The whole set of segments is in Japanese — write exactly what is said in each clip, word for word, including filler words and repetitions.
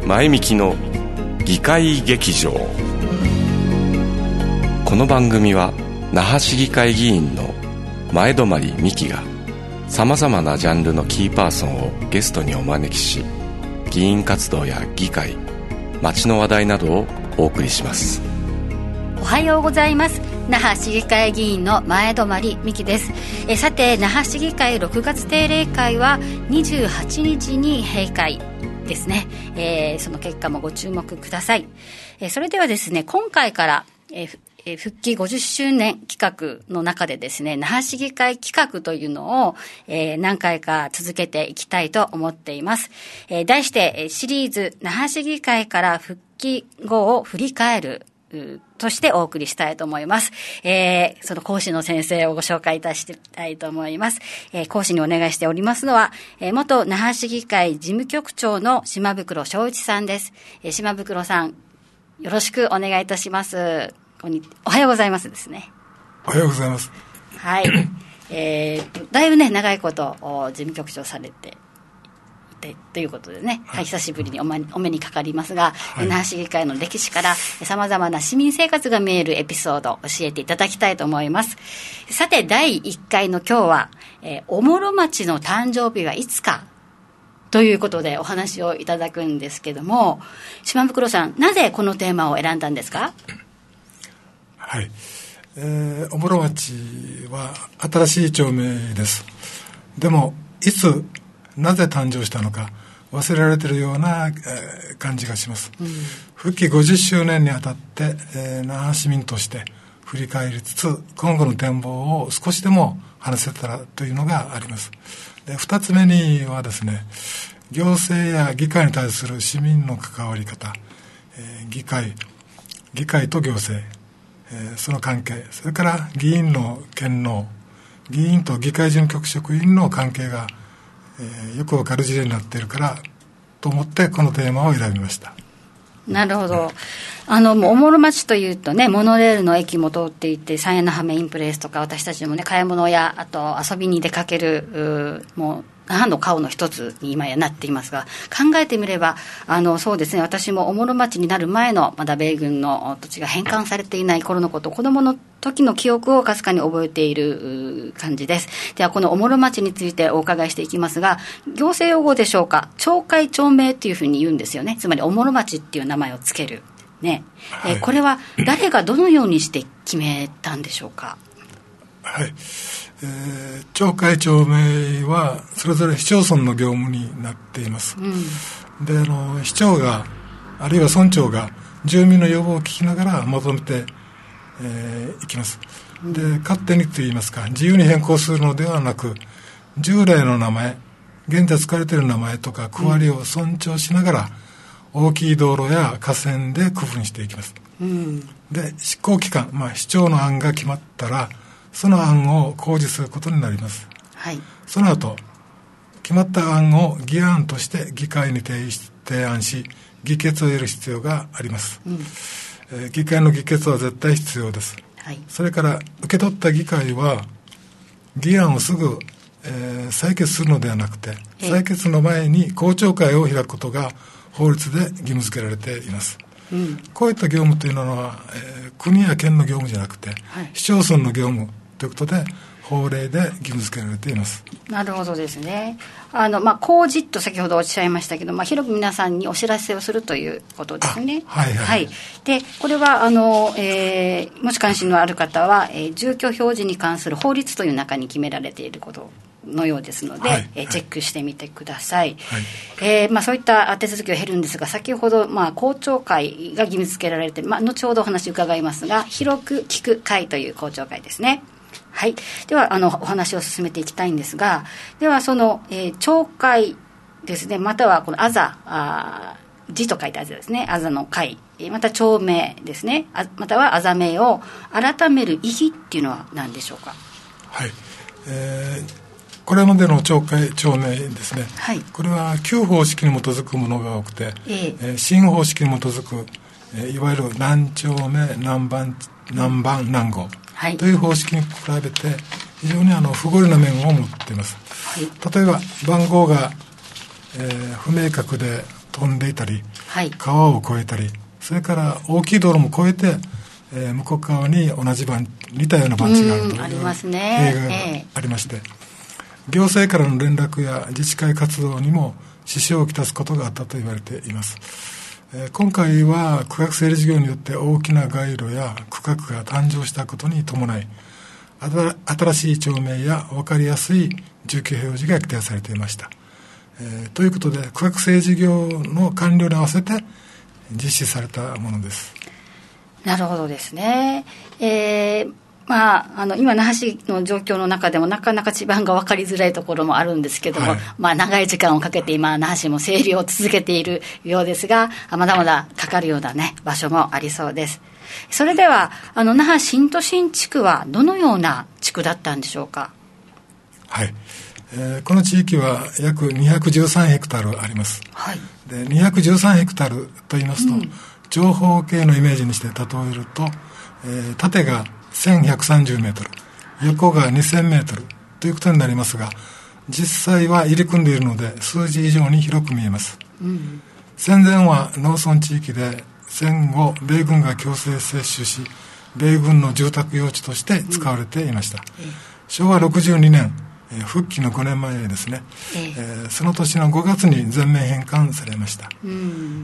前みきの議会劇場。この番組は那覇市議会議員の前泊美樹がさまざまなジャンルのキーパーソンをゲストにお招きし、議員活動や議会、街の話題などをお送りします。 おはようございます。那覇市議会議員の前泊美樹です。えさて、那覇市議会ろくがつ定例会はにじゅうはちにちに閉会ですね。えー、その結果もご注目ください。えー、それではですね、今回から、えーえー、復帰ごじゅっしゅうねん企画の中でですね、那覇市議会企画というのを、えー、何回か続けていきたいと思っています。えー、題してシリーズ那覇市議会から復帰後を振り返るとしてお送りしたいと思います。えー、その講師の先生をご紹介いたしたいと思います。えー、講師にお願いしておりますのは、えー、元那覇市議会事務局長の島袋正一さんです。えー、島袋さん、よろしくお願いいたします。こんにおはようございますですね。 おはようございます。 はい。えー、だいぶね、長いこと事務局長されてということでね、はい、久しぶりに お, まお目にかかりますが、はい、那覇市議会の歴史からさまざまな市民生活が見えるエピソードを教えていただきたいと思います。さて、だいいっかいの今日は、えー、おもろ町の誕生日はいつかということでお話をいただくんですけども、島袋さん、なぜこのテーマを選んだんですか？ はい、えー、おもろ町は新しい町名です。でもいつなぜ誕生したのか忘れられているような、えー、感じがします、うん、復帰ごじゅっしゅうねんにあたって、えー、那覇市民として振り返りつつ今後の展望を少しでも話せたらというのがあります。で、二つ目にはですね、行政や議会に対する市民の関わり方、えー、議会議会と行政、えー、その関係、それから議員の権能、議員と議会事務局職員の関係がえー、よくわかる事例になっているからと思ってこのテーマを選びました。 なるほど。あの、もうおもろ町というとね、モノレールの駅も通っていて、三円のハメインプレイスとか、私たちもね、買い物やあと遊びに出かける、もう那覇の顔の一つに今やなっていますが、考えてみれば、あの、そうですね、私もおもろ町になる前のまだ米軍の土地が返還されていない頃のこと、子供の時の記憶をかすかに覚えている感じです。では、このおもろ町についてお伺いしていきますが、行政用語でしょうか、町会町名っていうふうに言うんですよね。つまりおもろ町っていう名前をつけるね、はい、えー、これは誰がどのようにして決めたんでしょうか？ はい、えー、町会町名はそれぞれ市町村の業務になっています、うん、で、あの市長があるいは村長が住民の要望を聞きながらまとめて、えー、いきます、うん、で、勝手にといいますか自由に変更するのではなく、従来の名前、現在使われている名前とか区割りを尊重しながら、うん、大きい道路や河川で区分していきます、うん、で、執行機関、まあ、市長の案が決まったらその案を公示することになります、はい、その後決まった案を議案として議会に提出提案し議決を得る必要があります、うん、えー、議会の議決は絶対必要です、はい、それから受け取った議会は議案をすぐ、えー、採決するのではなくて、採決の前に公聴会を開くことが法律で義務付けられています、うん、こういった業務というのは、えー、国や県の業務じゃなくて、はい、市町村の業務ということで法令で義務付けられています。 なるほどですね。あの、まあ、公示と先ほどおっしゃいましたけど、まあ、広く皆さんにお知らせをするということですね。 はいはい、はい、 で、これはあの、えー、もし関心のある方は、えー、住居表示に関する法律という中に決められていることのようですので、はい、えー、チェックしてみてください、はい、えーまあ、そういった手続きを経るんですが、先ほど、まあ、公聴会が義務付けられて、まあ、後ほどお話伺いますが、広く聞く会という公聴会ですね。はい、ではあのお話を進めていきたいんですが、ではその、えー、町会ですね、またはこのあざあ字と書いてあざですね、あざの会、また町名ですね、あまたはあざ名を改める意義っていうのは何でしょうか？ はい、えー、これまでの町会町名ですね、はい、これは旧方式に基づくものが多くて、えーえー、新方式に基づく、えー、いわゆる何町名何番何番何号はい、という方式に比べて非常にあの不合理な面を持っています、はい、例えば番号が、えー、不明確で飛んでいたり、 はい、 川を越えたり、それから大きい道路も越えて、えー、向こう側に同じ番似たような番地があるというありますね、 例がありまして、えー、行政からの連絡や自治会活動にも支障をきたすことがあったと言われています。えー、今回は区画整理事業によって大きな街路や区画が誕生したことに伴い、新しい町名や分かりやすい住居表示が規定されていました。えー、ということで区画整理事業の完了に合わせて実施されたものです。 なるほどですね。えーまあ、あの今那覇市の状況の中でもなかなか地盤が分かりづらいところもあるんですけども、はい、まあ、長い時間をかけて今那覇市も整理を続けているようですが、まだまだかかるような、ね、場所もありそうです。それではあの那覇新都心地区はどのような地区だったんでしょうか。 はい、えー、この地域は約にひゃくじゅうさんヘクタールあります。はい、でにひゃくじゅうさんヘクタールと言いますと、うん、長方形のイメージにして例えると、えー、縦がせんひゃくさんじゅうメートル、横がにせんメートルということになりますが、実際は入り組んでいるので数字以上に広く見えます。うん、戦前は農村地域で戦後米軍が強制接種し、米軍の住宅用地として使われていました。うん、しょうわろくじゅうにねん、えー、復帰のごねんまえですね、えーえー、その年のごがつに全面返還されました。うん、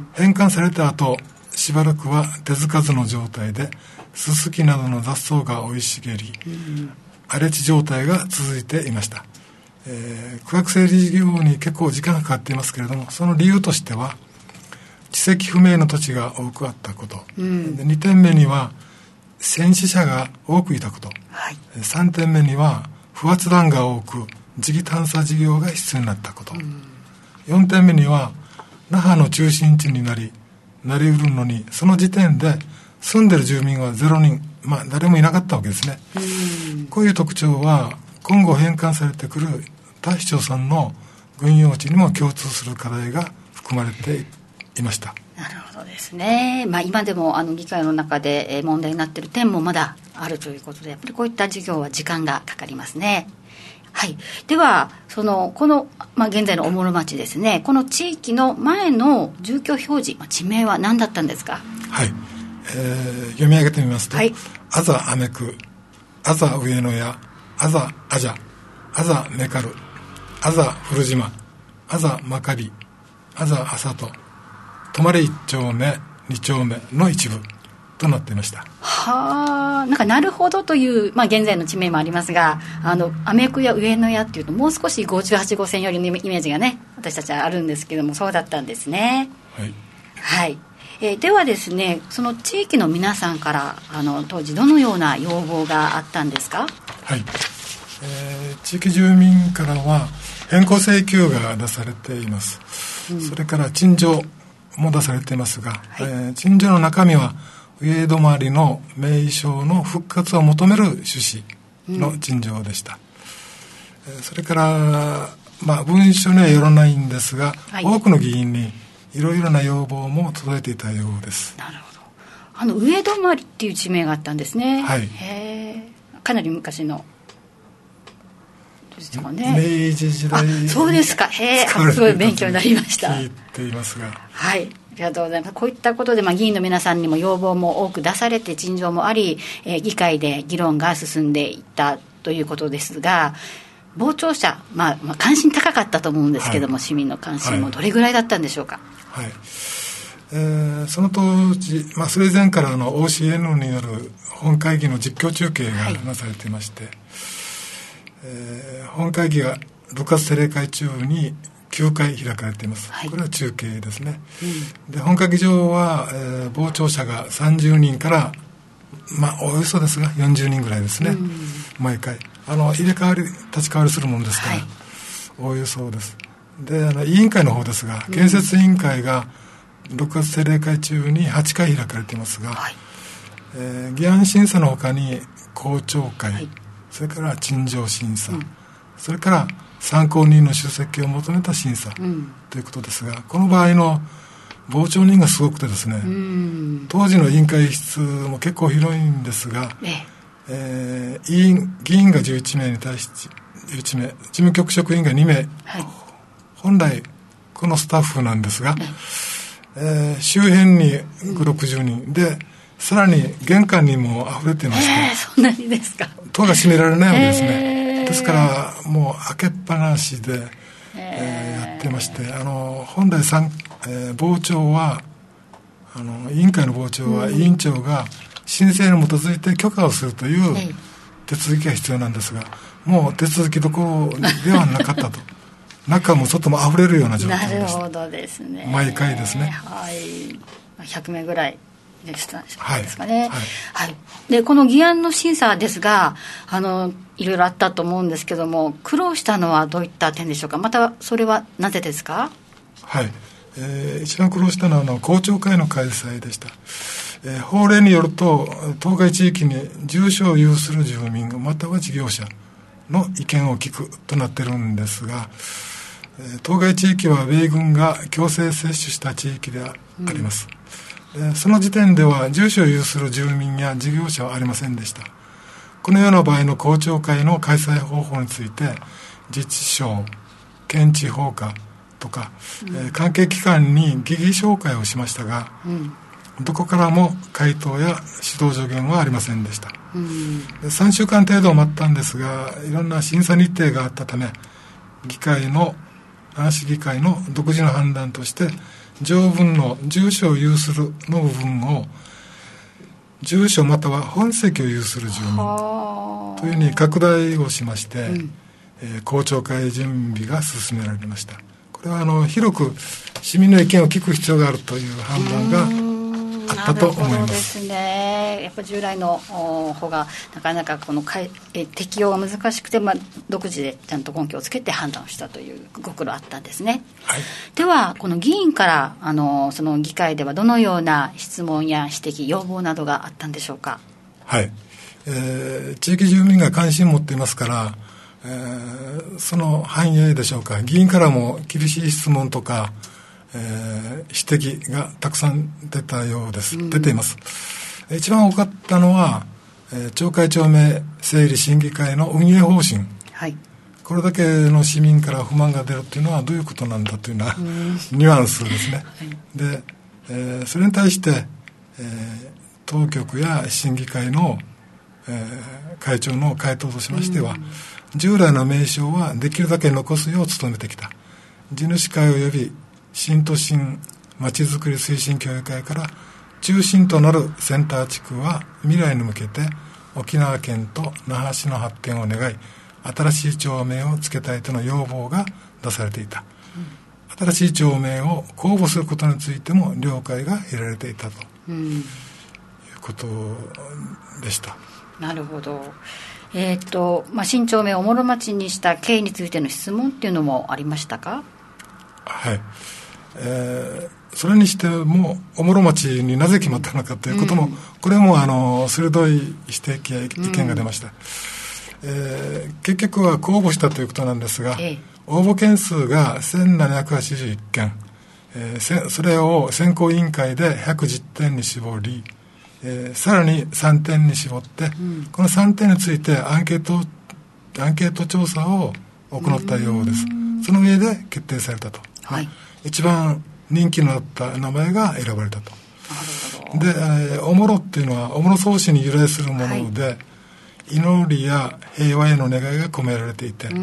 返還された後しばらくは手つかずの状態で、ススキなどの雑草が生い茂り、うん、荒れ地状態が続いていました。えー、区画整理事業に結構時間がかかっていますけれども、その理由としては地籍不明の土地が多くあったこと、うん、でにてんめには戦死者が多くいたこと、はい、さんてんめには不発弾が多く磁気探査事業が必要になったこと、うん、よんてんめには那覇の中心地になりなりうるのに、その時点で住んでる住民はゼロにん、まあ誰もいなかったわけですね。うん、こういう特徴は今後返還されてくる他市町村の軍用地にも共通する課題が含まれていました。 なるほどですね。まあ、今でもあの議会の中で問題になっている点もまだあるということで、やっぱりこういった事業は時間がかかりますね。はい、ではそのこの、まあ、現在のおもろ町ですね、この地域の前の住居表示、まあ、地名は何だったんですか。 はい、えー、読み上げてみますと、はい、あざあめく、あざ上野屋、あざあじゃ、あざめかる、あざ古島、あざまかり、あざあさと、泊まれ一丁目二丁目の一部となっていました。 はあ、なんかなるほどという、まあ、現在の地名もありますが、あのアメクや上野屋っていうともう少しごじゅうはち号線よりのイメージがね、私たちはあるんですけども、そうだったんですね。はい、はい、えー、ではですね、その地域の皆さんからあの当時どのような要望があったんですか。 はい、えー、地域住民からは変更請求が出されています。うん、それから陳情も出されていますが、はい、えー、陳情の中身は上泊の名称の復活を求める趣旨の陳情でした。うん、それから、まあ、文書にはよらないんですが、はい、多くの議員にいろいろな要望も届いていたようです。 なるほど。あの上泊っていう地名があったんですね。 はい、 へー、かなり昔のですかね。 明治時代にそうですか。へー、すごい勉強になりました。 聞いていますが、 はい、ありがとうございます。こういったことで、まあ、議員の皆さんにも要望も多く出されて、陳情もあり、えー、議会で議論が進んでいったということですが、傍聴者、まあまあ、関心高かったと思うんですけども、はい、市民の関心もどれぐらいだったんでしょうか。 はい、えー、その当時、まあ、それ以前からあの オーシーエヌ による本会議の実況中継がなされていまして、はい、えー、本会議がろくがつ定例会中にきゅうかい開かれています。はい、これは中継ですね。うん、で本会議場は、えー、傍聴者がさんじゅうにんから、まあ、およそですがよんじゅうにんぐらいですね。うん、毎回あの入れ替わり立ち替わりするものですから、はい、おおよそです。であの委員会の方ですが、建設委員会がろくがつ定例会中にはちかい開かれていますが、はい、えー、議案審査の他に公聴会、はい、それから陳情審査、うん、それから参考人の出席を求めた審査、うん、ということですが、この場合の傍聴人がすごくてですね、うん、当時の委員会室も結構広いんですが、ええー、委員議員がじゅういちめいに対してじゅういちめい、事務局職員がにめい、はい、本来このスタッフなんですが、 えー、周辺にごじゅう、ろくじゅうにんで、さらに玄関にも溢れてまして、 えー、そんなにですか。 戸が閉められないわけですね、えー、ですからもう開けっぱなしで、えー、やってまして、あの本来さん、えー、傍聴はあの委員会の傍聴は委員長が申請に基づいて許可をするという手続きが必要なんですが、もう手続きどころではなかったと中も外も溢れるような状況でした。 なるほどですね。 毎回ですね、 はい、ひゃくめいぐらいでしたですかね、 はいはいはい、でこの議案の審査ですが、あのいろいろあったと思うんですけども、苦労したのはどういった点でしょうか。またそれはなぜですか。 はい、えー、一番苦労したのはあの公聴会の開催でした。えー、法令によると当該地域に住所を有する住民または事業者の意見を聞くとなっているんですが、えー、当該地域は米軍が強制接種した地域であります、うん、えー、その時点では住所を有する住民や事業者はありませんでした。このような場合の公聴会の開催方法について自治省、県地方課とか、うん、えー、関係機関に疑義紹介をしましたが、うん、どこからも回答や指導助言はありませんでした、うん、さんしゅうかん程度待ったんですが、いろんな審査日程があったため、議会の那覇市議会の独自の判断として条文の住所を有するの部分を住所または本籍を有する住民というふうに拡大をしまして、うん、えー、公聴会準備が進められました。これはあの広く市民の意見を聞く必要があるという判断があったと思います。 なるほどですね。やっぱ従来の方がなかなかこのえ適用が難しくて、まあ、独自でちゃんと根拠をつけて判断をしたというご苦労あったんですね、はい、ではこの議員からあのその議会ではどのような質問や指摘要望などがあったんでしょうか。 はい、えー、地域住民が関心を持っていますから、えー、その反映でしょうか、議員からも厳しい質問とか、えー、指摘がたくさん出たようです、うん、出ています。一番多かったのは、えー、町会町名整理審議会の運営方針、はい、これだけの市民から不満が出るというのはどういうことなんだというような、うん、ニュアンスですね、はい、で、えー、それに対して、えー、当局や審議会の、えー、会長の回答としましては、うん、従来の名称はできるだけ残すよう努めてきた。地主会及び新都心まちづくり推進協議会から中心となるセンター地区は未来に向けて沖縄県と那覇市の発展を願い、新しい町名を付けたいとの要望が出されていた、うん、新しい町名を公募することについても了解が得られていたと、うん、いうことでした。 なるほど。えーとまあ、新町名をおもろ町にした経緯についての質問っていうのもありましたか。 はい、えー、それにしてもおもろ町になぜ決まったのかということも、うん、これもあの鋭い指摘や意見が出ました、うん、えー、結局は公募したということなんですが、ええ、応募件数がせんななひゃくはちじゅういっけん、えー、それを選考委員会でひゃくじゅってんに絞り、えー、さらにさんてんに絞って、うん、このさんてんについてアンケートアンケート調査を行ったようです。その上で決定されたと、はい、一番人気のあった名前が選ばれたと。で、えー、おもろっていうのはおもろ創始に由来するもので、はい、祈りや平和への願いが込められていて、うん、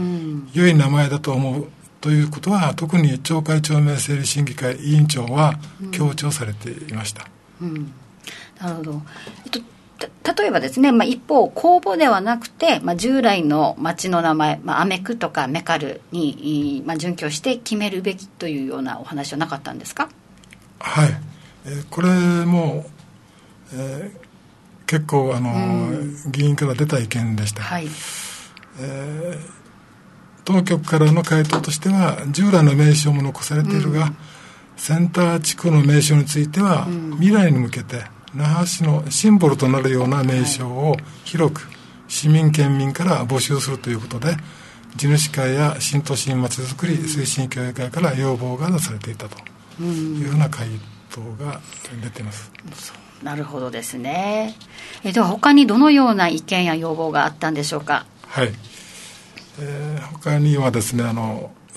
良い名前だと思うということは特に町会町名整理審議会委員長は強調されていました、うんうん、 なるほど。えっと例えばですね、まあ、一方公募ではなくて、まあ、従来の町の名前、まあ、アメクとかメカルに、まあ、準拠して決めるべきというようなお話はなかったんですか。 はい、えー、これも、えー、結構あの、うん、議員から出た意見でした、はい、えー、当局からの回答としては従来の名称も残されているが、うん、センター地区の名称については、うん、未来に向けて那覇市のシンボルとなるような名称を広く市民県民から募集するということで、地主会や新都心まちづくり推進協議会から要望が出されていたというような回答が出ています、 うん、なるほどですね。えでは他にどのような意見や要望があったんでしょうか。 はい、えー、他にはですね、あの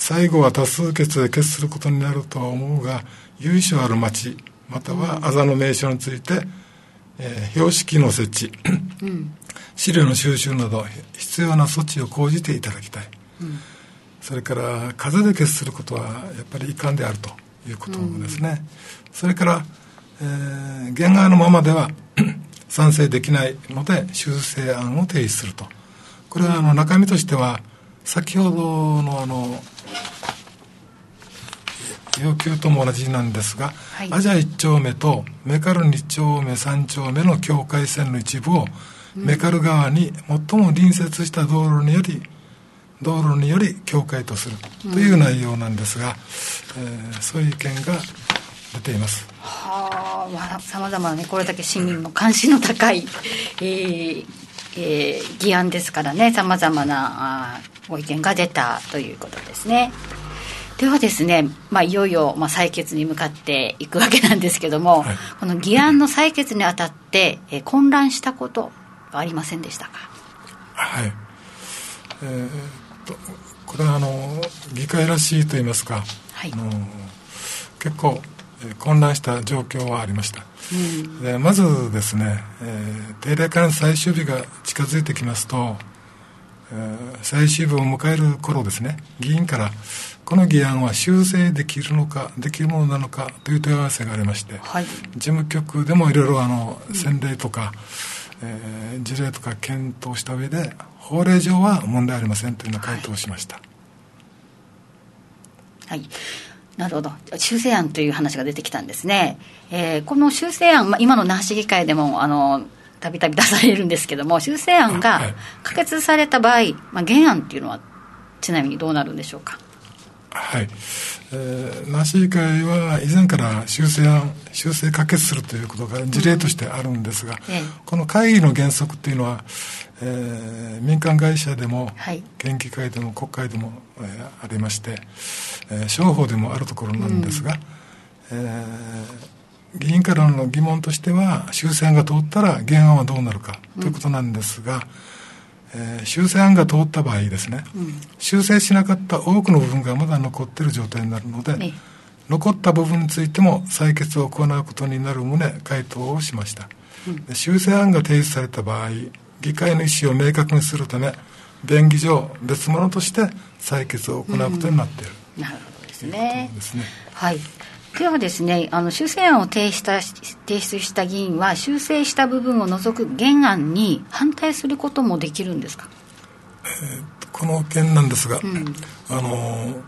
最後は多数決で決することになるとは思うが、由緒ある町またはあざの名称について、えー、標識の設置、うん、資料の収集など必要な措置を講じていただきたい、うん、それから風で決することはやっぱり遺憾であるということですね、うん、それから、えー、原案のままでは賛成できないので修正案を提出すると。これはあの中身としては先ほどのあの要求とも同じなんですが、はい、アジャいち丁目とメカルに丁目さん丁目の境界線の一部をメカル側に最も隣接した道路により道路により境界とするという内容なんですが、うん、えー、そういう意見が出ています。 はあ、さまざまなね、これだけ市民の関心の高い、えーえー、議案ですからね、さまざまなご意見が出たということですね。ではですね、まあ、いよいよ、まあ、採決に向かっていくわけなんですけども、はい、この議案の採決にあたって、えー、混乱したことはありませんでしたか？ はい、えー、っとこれはあの議会らしいと言いますか、はい、あの結構、えー、混乱した状況はありました、うん、でまずですね、えー、定例会の最終日が近づいてきますと、えー、最終日を迎える頃ですね、議員からこの議案は修正できるのかできるものなのかという問い合わせがありまして、はい、事務局でもいろいろあの先例とか、うん、えー、事例とか検討した上で法令上は問題ありませんというような回答をしました。 はい、はい、なるほど。修正案という話が出てきたんですね、えー、この修正案、まあ、今の那覇市議会でもあのたびたび出されるんですけども、修正案が可決された場合、はい、まあ、原案っていうのはちなみにどうなるんでしょうか？ はい、えー、那覇市議会は以前から修正案修正可決するということが事例としてあるんですが、うん、ええ、この会議の原則というのは、えー、民間会社でも、はい、県議会でも国会でも、えー、ありまして、えー、商法でもあるところなんですが、うん、えー、議員からの疑問としては修正案が通ったら原案はどうなるかということなんですが、うん、えー、修正案が通った場合ですね、うん、修正しなかった多くの部分がまだ残っている状態になるので、ね、残った部分についても採決を行うことになる旨回答をしました、うん、で修正案が提出された場合、議会の意思を明確にするため便宜上別物として採決を行うことになっている、 うん、なるほどですね。ですね。はい。ではですね、あの修正案を提出した、提出した議員は修正した部分を除く原案に反対することもできるんですか？ えー、この件なんですが、うん、あの、えー、っ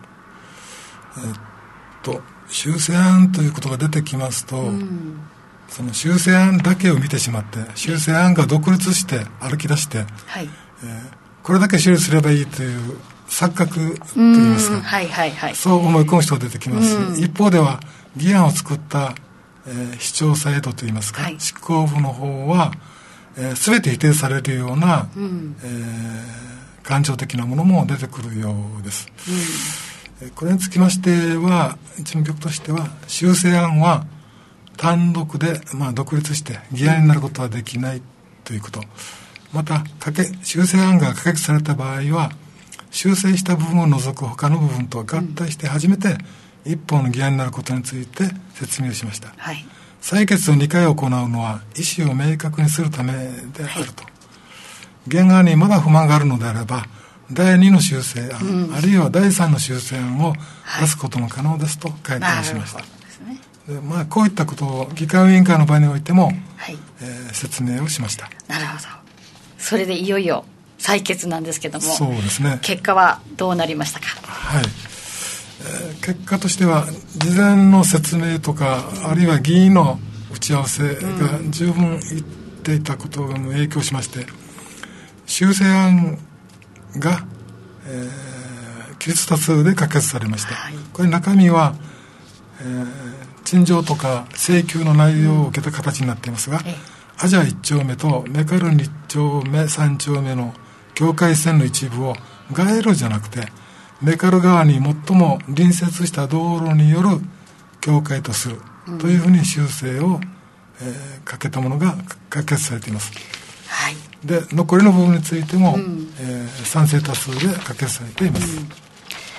と修正案ということが出てきますと、うん、その修正案だけを見てしまって修正案が独立して歩き出して、はい、えー、これだけ処理すればいいという錯覚といいますか、 はいはいはい、 そう思い込む人が出てきますし、うん、一方では議案を作った、えー、市長サイドといいますか、はい、執行部の方は、えー、全て否定されるような、うん、えー、感情的なものも出てくるようです、うん、えー、これにつきましては事務局としては修正案は単独で、まあ、独立して議案になることはできないということ、また可決修正案が可決された場合は修正した部分を除く他の部分と合体して初めて、うん、一方の議案になることについて説明しました、はい、採決をにかい行うのは意思を明確にするためであると、はい、原案にまだ不満があるのであればだいにの修正案、うん、あるいはだいさんの修正案を出すことも可能ですと回答しました、はい、でまあ、こういったことを議会委員会の場においても、はい、えー、説明をしました。 なるほど。それでいよいよ採決なんですけども、 そうですね、 結果はどうなりましたか？ はい、えー、結果としては事前の説明とか、あるいは議員の打ち合わせが十分言っていたことが影響しまして、修正案が、えー、起立多数で可決されました、はい、これ中身は、えー、陳情とか請求の内容を受けた形になっていますが、うん、アジャいち丁目とメカルに丁目さん丁目の境界線の一部を街路じゃなくてメカル側に最も隣接した道路による境界とするというふうに修正を、えー、かけたものが可決されています、はい、で残りの部分についても、うん、えー、賛成多数で可決されています、うん、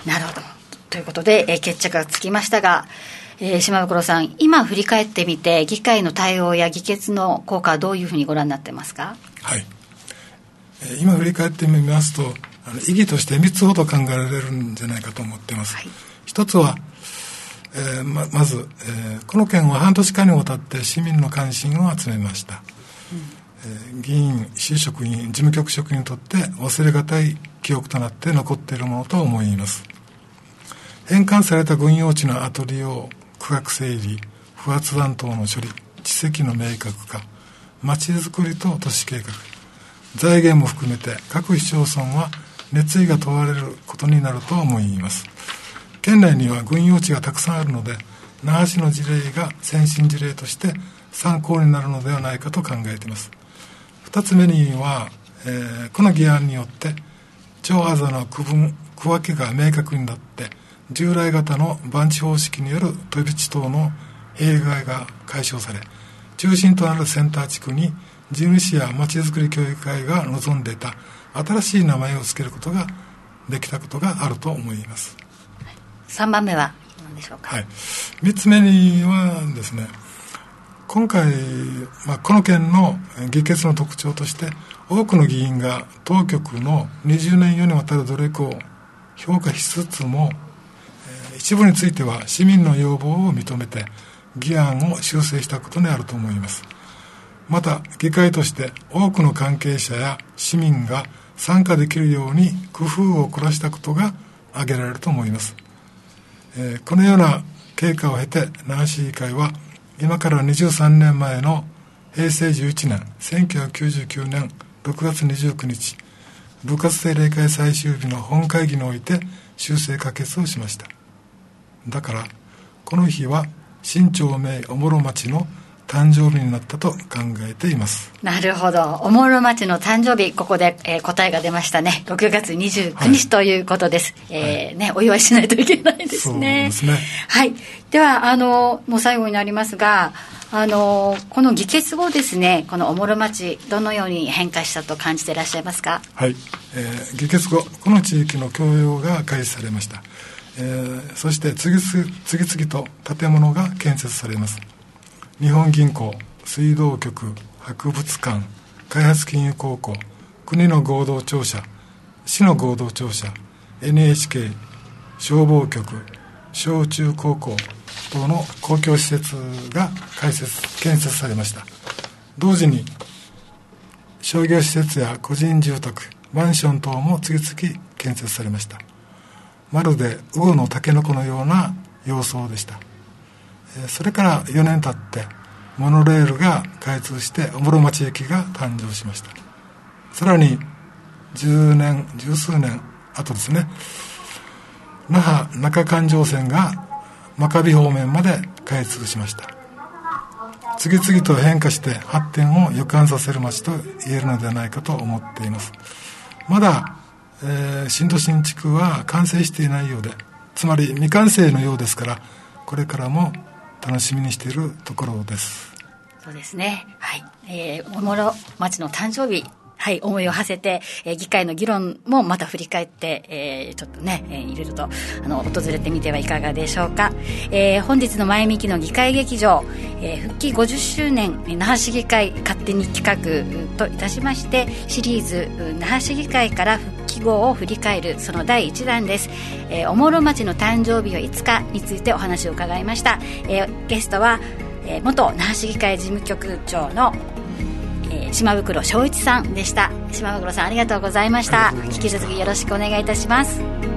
なるほど。ということで、えー、決着がつきましたが、えー、島袋さん、今振り返ってみて議会の対応や議決の効果はどういうふうにご覧になってますか？ はい、えー、今振り返ってみますと、あの意義としてみっつほど考えられるんじゃないかと思っています。はい、一つは、えー、ま, まず、えー、この件は半年間にわたって市民の関心を集めました。うんえー、議員、市職員、事務局職員にとって忘れがたい記憶となって残っているものと思います。返還された軍用地の跡利用、区画整理、不発弾等の処理、地籍の明確化、町づくりと都市計画、財源も含めて各市町村は熱意が問われることになると思います。県内には軍用地がたくさんあるので、那覇市の事例が先進事例として参考になるのではないかと考えています。二つ目には、えー、この議案によって町あざの区分、区分けが明確になって、従来型の番地方式による飛び地等の弊害が解消され、中心となるセンター地区に地主やまちづくり協議会が望んでいた新しい名前を付けることができたことがあると思います。 さんばんめは何でしょうか？ はい、みっつめにはですね、今回、まあ、この件の議決の特徴として、多くの議員が当局のにじゅうねん以上にわたる努力を評価しつつも、一部については市民の要望を認めて議案を修正したことにあると思います。また議会として多くの関係者や市民が参加できるように工夫を凝らしたことが挙げられると思います。えー、このような経過を経て、那覇市議会は今からにじゅうさんねんまえのへいせいじゅういちねんせんきゅうひゃくきゅうじゅうきゅうねんろくがつにじゅうくにち、部活定例会最終日の本会議において修正可決をしました。だからこの日は新町名おもろ町の誕生日になったと考えています。 なるほど。おもろ町の誕生日、ここで、えー、答えが出ましたね。ろくがつにじゅうくにち、はい、ということです、えーね、お祝いしないといけないですね。 そうですね。 はい。ではあのもう最後になりますが、あのこの議決後ですね、このおもろ町どのように変化したと感じていらっしゃいますか？ はい、えー、議決後この地域の共用が開始されました。えー、そして次々、次々と建物が建設されます。日本銀行、水道局、博物館、開発金融高校、国の合同庁舎、市の合同庁舎、エヌエイチケー、消防局、小中高校等の公共施設が開設建設されました。同時に商業施設や個人住宅、マンション等も次々建設されました。まるで魚のタケノコのような様相でした。それからよねん経ってモノレールが開通しておもろ町駅が誕生しました。さらにじゅうねん十数年後ですね、那覇中環状線が真壁方面まで開通しました。次々と変化して発展を予感させる町と言えるのではないかと思っています。まだ、えー、新都心地区は完成していないようで、つまり未完成のようですから、これからも楽しみにしているところです。 そうですね。はい。えー、おもろ町の誕生日、はい、思いを馳せて、えー、議会の議論もまた振り返って、えー、ちょっとね、えー、いろいろとあの訪れてみてはいかがでしょうか。えー、本日の前みきの議会劇場、えー、復帰ごじゅっしゅうねん那覇市議会勝手に企画といたしまして、シリーズ那覇市議会から復帰後を振り返るそのだいいちだんです。えー、おもろ町の誕生日はいつかについてお話を伺いました。えー、ゲストは、えー、元那覇市議会事務局長の島袋正一さんでした。島袋さん、ありがとうございました。引き続きよろしくお願いいたします。